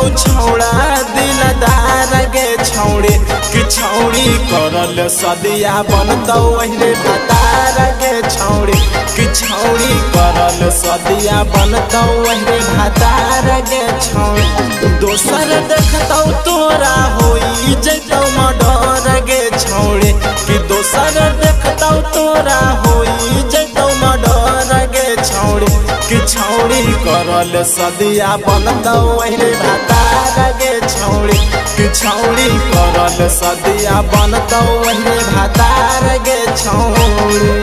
छौड़ा दिलदार गे छौड़ी कि छौड़ी करल सदिया बनतौ वही भातार गे छौड़ी कि छौड़ी करल सदिया बनतौ वही भातार गे छौड़ी दोसर देखतौ तोरा होई जैतौ मर्डर गे छौड़ी कि दोसर देखतौ तोरा होई जैतौ मर्डर गे छौड़ी कि छौड़ी करल सदिया बनतौ वही भातार गे छौड़ी कि छौड़ी करल सदिया बनतौ वही भातार गे छौड़ी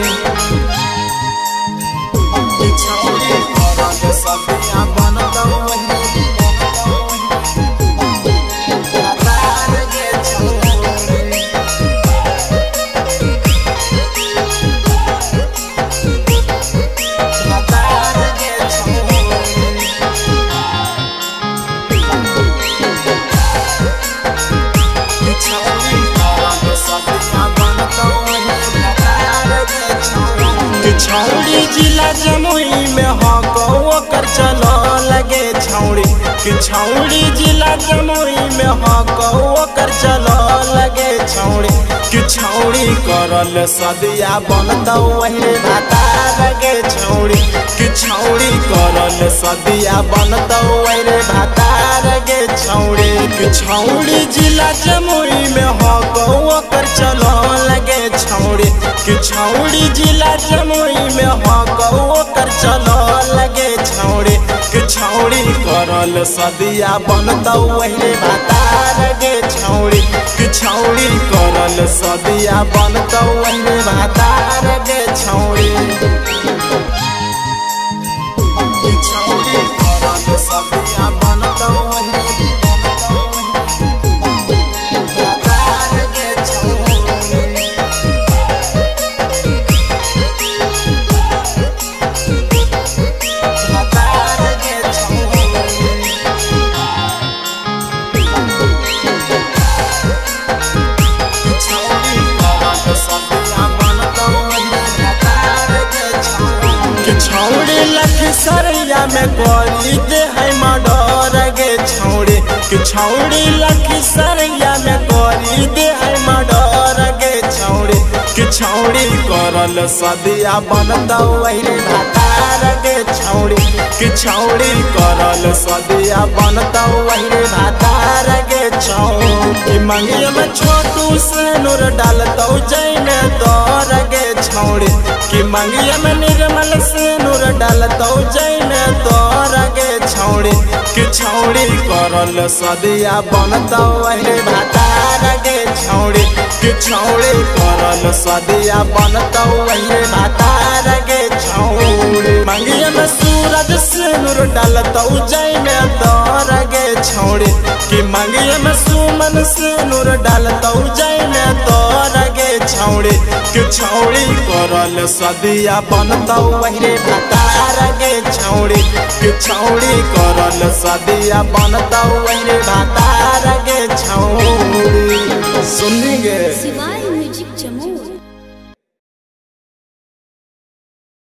कि छौड़ी करल सदिया बनतौ वही भातार गे छौड़ी भातार गे छौड़ी कि छौड़ी करल सदिया बनतौ वही भातार गे छौड़ी कि छौड़ी जिला जमुई में हको ओकर चलो लगे छौड़ी कि छौड़ी जिला जमुई में हको ओकर चलो लगे छौड़ी कि छौड़ी करल सदिया बनतौ वही भातार गे छौड़ी कि छौड़ी करल सदिया बनतौ वही भातार गे छौड़ी कि छौड़ी जिला जमुई में हको ओकर चलो लगे छौड़ी कि छौड़ी जिला जमुई में हको ओकर चलो लगे छौड़ी कि छौड़ी करल सदिया बनतौ वही भातार गे छौड़ी कि छौड़ी करल सदिया बनतौ वही भातार गे छौड़ी कि छौड़ी करल सदिया बनतौ वही भातार गे छौड़ी भातार गे छौड़ी कि छौड़ी करल सदिया बनतौ वही भातार गे छौड़ी कि छौड़ी लखीसरिया में करी दे है मर्डर गे छौड़ी कि छौड़ी लखीसरिया में करी दे है मर्डर गे छौड़ी कि छौड़ी करल सदिया बनतौ वही भातार गे छौड़ी कि छौड़ी करल सदिया बनतौ वही भातार गे छौड़ी कि मंगिया में छोटू से नूर डालतौ जैने दौर गे छौड़ी कि मंगिया में निर्मल से नूर डालतौ जैने दौर गे छौड़ी कि छौड़ी करल सदिया बनतौ वही भातार गे छौड़ी कि छौड़ी करल सदिया बनतौ वही भातार गे छौड़ी मंगिया में सूरज से नूर डालतौ जैने दौर गे छौड़ी कि मंगिया में सुमन से नूर डालतौ जैने दौर गे छौड़ी कि छौड़ी करल सदिया बनतौ वही भातार गे छौड़ी कि छौड़ी करल सदिया बनतौ वही भातार गे छौड़ी सुनी गे शिवाय म्यूजिक जमुई।